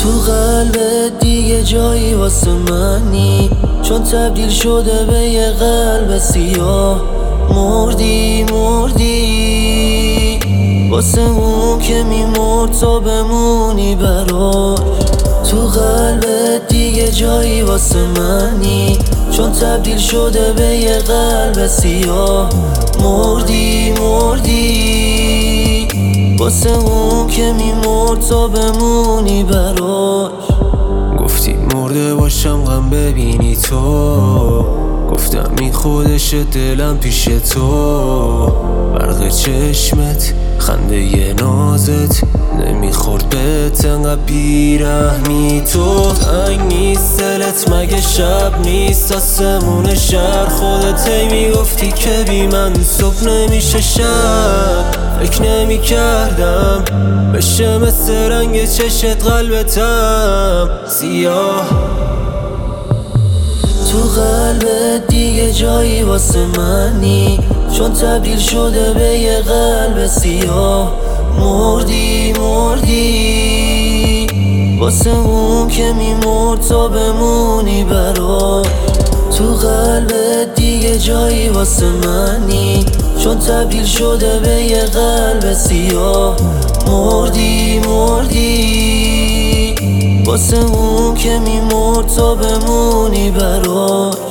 تو قلبت دیگه جایی واسه منی، چون تبدیل شده به یه قلب سیاه. مردی واسه اون که میمرد تا بمونی براش. تو قلبت دیگه جایی واسه منی، چون تبدیل شده به یه قلب سیاه. مردی واسه اون که میمرد تا بمونی براش. گفتی مرده باشم غم ببینی تو، گفتم این خودشه دلم پیش تو. برق چشمت خنده ی نازت نمیخورد بهت انقدر بیرحمی تو. تنگ نیست دلت مگه شب نیست آسمون شهر، خودت هی میگفتی که بی من صبح نمیشه شب. فکر نمی کردم بشه مثل رنگ چشت قلبتم سیاه. تو قلبت دیگه جایی واسه منی، چون تبدیل شده به یه قلب سیاه. مردی واسه اون که میمرد تا بمونی براش. تو قلبت دیگه جایی واسه منی، چون تبدیل شده به یه قلب سیاه. مردی واسه اون که میمرد تا بمونی براش.